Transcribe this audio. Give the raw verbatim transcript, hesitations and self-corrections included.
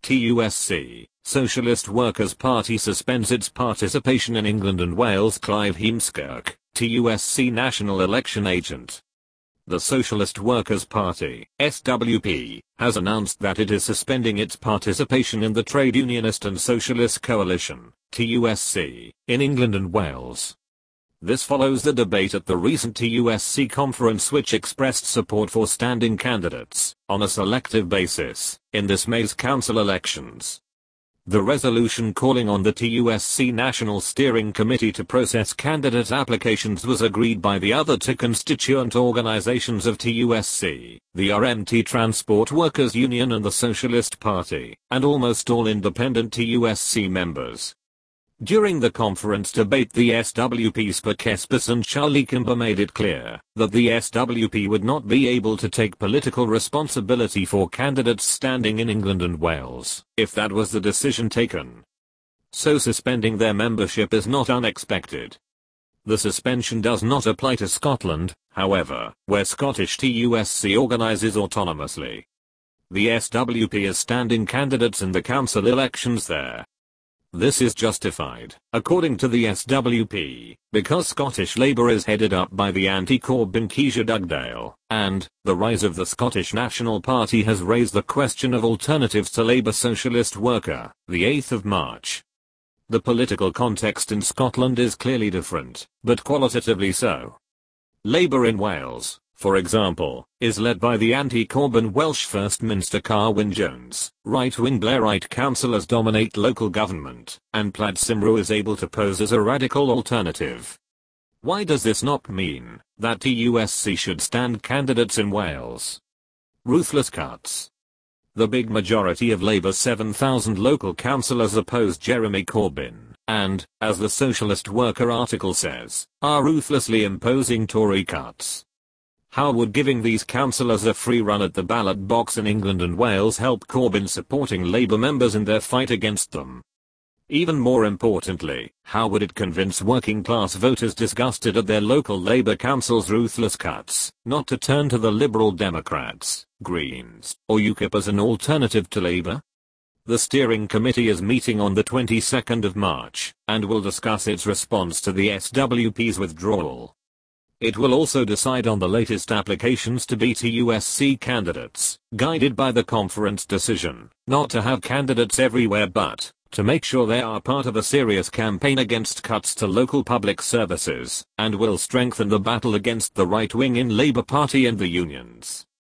T U S C, Socialist Workers' Party suspends its participation in England and Wales. Clive Heemskerk, T U S C National Election Agent. The Socialist Workers' Party, S W P, has announced that it is suspending its participation in the Trade Unionist and Socialist Coalition, T U S C, in England and Wales. This follows the debate at the recent T U S C conference, which expressed support for standing candidates, on a selective basis, in this May's council elections. The resolution calling on the T U S C National Steering Committee to process candidate applications was agreed by the other two constituent organizations of T U S C, the R M T Transport Workers Union and the Socialist Party, and almost all independent T U S C members. During the conference debate, the S W P's Per Kespis and Charlie Kimber made it clear that the S W P would not be able to take political responsibility for candidates standing in England and Wales, if that was the decision taken. So suspending their membership is not unexpected. The suspension does not apply to Scotland, however, where Scottish T U S C organises autonomously. The S W P is standing candidates in the council elections there. This is justified, according to the S W P, because Scottish Labour is headed up by the anti-Corbyn Kejha Dugdale, and the rise of the Scottish National Party has raised the question of alternatives to Labour Socialist Worker, the eighth of March. The political context in Scotland is clearly different, but qualitatively so. Labour in Wales, for example, is led by the anti-Corbyn Welsh First Minister Carwyn Jones. Right-wing Blairite councillors dominate local government, and Plaid Cymru is able to pose as a radical alternative. Why does this not mean that T U S C should stand candidates in Wales? Ruthless cuts. The big majority of Labour's seven thousand local councillors oppose Jeremy Corbyn, and, as the Socialist Worker article says, are ruthlessly imposing Tory cuts. How would giving these councillors a free run at the ballot box in England and Wales help Corbyn supporting Labour members in their fight against them? Even more importantly, how would it convince working class voters disgusted at their local Labour council's ruthless cuts, not to turn to the Liberal Democrats, Greens, or U KIP as an alternative to Labour? The steering committee is meeting on the twenty-second of March, and will discuss its response to the S W P's withdrawal. It will also decide on the latest applications to be T U S C candidates, guided by the conference decision, not to have candidates everywhere but to make sure they are part of a serious campaign against cuts to local public services, and will strengthen the battle against the right wing in Labour Party and the unions.